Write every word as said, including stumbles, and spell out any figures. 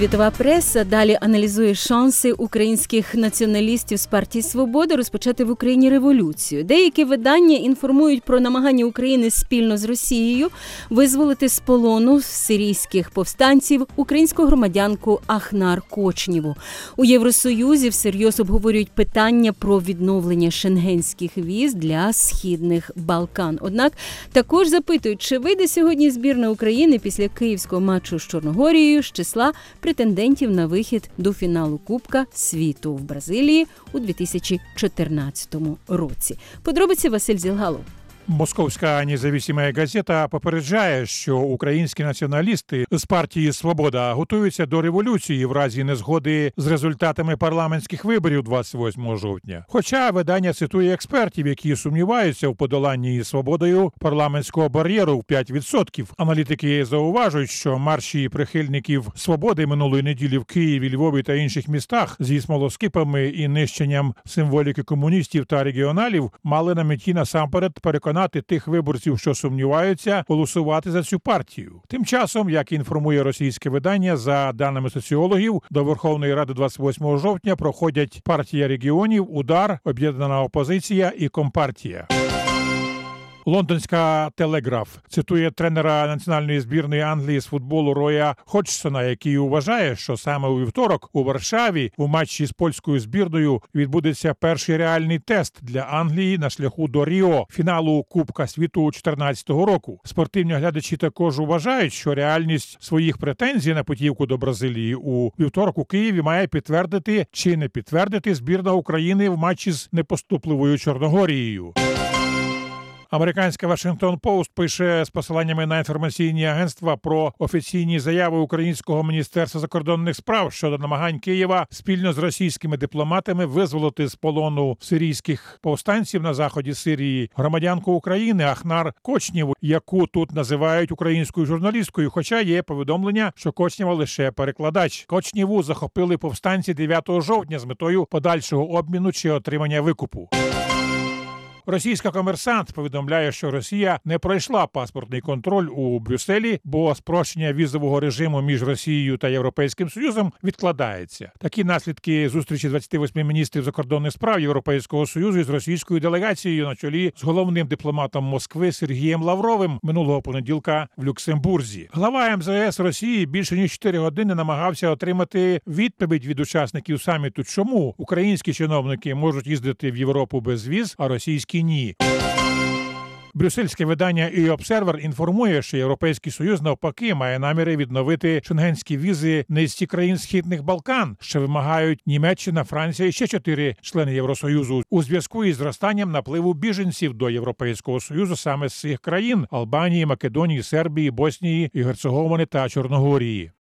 Світова преса далі аналізує шанси українських націоналістів з партії «Свобода» розпочати в Україні революцію. Деякі видання інформують про намагання України спільно з Росією визволити з полону сирійських повстанців українську громадянку Ахнар Кочнєву. У Євросоюзі всерйоз обговорюють питання про відновлення шенгенських віз для Східних Балкан. Однак також запитують, чи вийде сьогодні збірна України після київського матчу з Чорногорією з числа претендентів на вихід до фіналу Кубка світу в Бразилії у дві тисячі чотирнадцятому році. Подробиці Василь Зілгалов. Московська независима газета попереджає, що українські націоналісти з партії «Свобода» готуються до революції в разі незгоди з результатами парламентських виборів двадцять восьмого жовтня. Хоча видання цитує експертів, які сумніваються в подоланні «Свободою» парламентського бар'єру в п'ять відсотків. Аналітики зауважують, що марші прихильників «Свободи» минулої неділі в Києві, Львові та інших містах зі смолоскипами і нищенням символіки комуністів та регіоналів мали на меті насамперед переконати тих виборців, що сумніваються, голосувати за цю партію. Тим часом, як інформує російське видання, за даними соціологів, до Верховної Ради двадцять восьмого жовтня проходять партія регіонів, «Удар», Об'єднана опозиція і Компартія. Лондонська «Телеграф» цитує тренера національної збірної Англії з футболу Роя Ходжсона, який вважає, що саме у вівторок у Варшаві у матчі з польською збірною відбудеться перший реальний тест для Англії на шляху до Ріо, фіналу Кубка світу чотирнадцятого року. Спортивні глядачі також вважають, що реальність своїх претензій на путівку до Бразилії у вівторок у Києві має підтвердити чи не підтвердити збірна України в матчі з непоступливою Чорногорією. Американська «Вашингтон Пост» пише з посиланнями на інформаційні агентства про офіційні заяви українського Міністерства закордонних справ щодо намагань Києва спільно з російськими дипломатами визволити з полону сирійських повстанців на заході Сирії громадянку України Ахнар Кочнєву, яку тут називають українською журналісткою, хоча є повідомлення, що Кочнєва лише перекладач. Кочнєву захопили повстанці дев'ятого жовтня з метою подальшого обміну чи отримання викупу. Російська «Комерсант» повідомляє, що Росія не пройшла паспортний контроль у Брюсселі, бо спрощення візового режиму між Росією та Європейським Союзом відкладається. Такі наслідки зустрічі двадцяти восьми міністрів закордонних справ Європейського Союзу із російською делегацією на чолі з головним дипломатом Москви Сергієм Лавровим минулого понеділка в Люксембурзі. Глава ем зе ес Росії більше ніж чотири години намагався отримати відповідь від учасників саміту, чому українські чиновники можуть їздити в Європу без віз, а російські ні. Брюссельське видання «І Обсервер» інформує, що Європейський Союз навпаки має наміри відновити шенгенські візи низці країн Східних Балкан, що вимагають Німеччина, Франція і ще чотири члени Євросоюзу у зв'язку із зростанням напливу біженців до Європейського Союзу саме з цих країн – Албанії, Македонії, Сербії, Боснії і Герцеговини та Чорногорії.